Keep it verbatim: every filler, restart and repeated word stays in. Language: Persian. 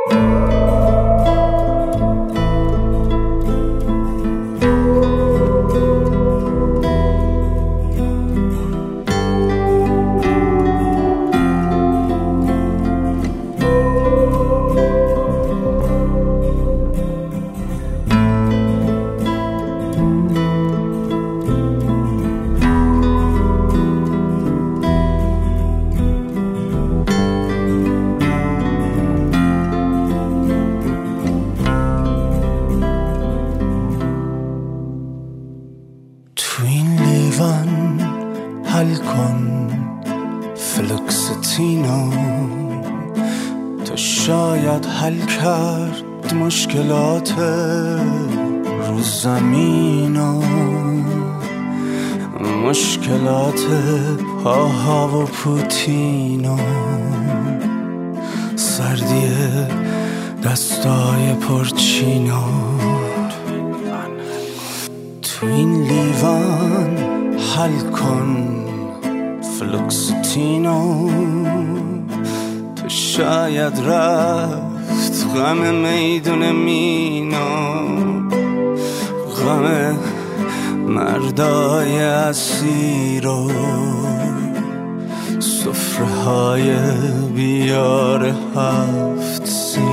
حل کن فلوکستینو، تا شاید حل کرد مشکلات رو زمینو، مشکلات پاها و پوتینو، سردی دستای پرچینو. تو این لیوان حل کن فلوکستینو، تو شاید رفت غم میدون مینو، غم مردای اسیر و سفره های بیار هفت سین.